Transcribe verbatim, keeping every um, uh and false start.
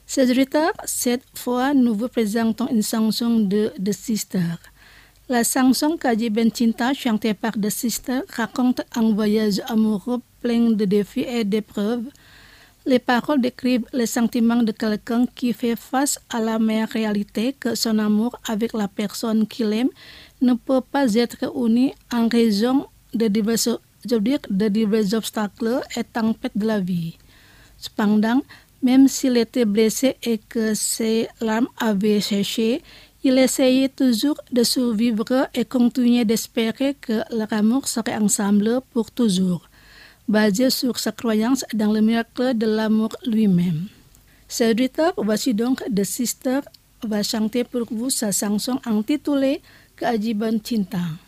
Chers auditeurs, cette fois, nous vous présentons une chanson de The Sisters. La chanson Kaji Ben Cinta, chantée par The Sisters, raconte un voyage amoureux plein de défis et d'épreuves. Les paroles décrivent les sentiments de quelqu'un qui fait face à la même réalité que son amour avec la personne qu'il aime ne peut pas être uni en raison de divers, je veux dire, de divers obstacles et tempêtes de la vie. Cependant, même s'il était blessé et que ses larmes avaient séché, il essayait toujours de survivre et continuait d'espérer que leur amour serait ensemble pour toujours, basé sur sa croyance dans le miracle de l'amour lui-même. Chers auditeurs, voici donc The Sisters va chanter pour vous sa chanson intitulée Keajaiban Cinta.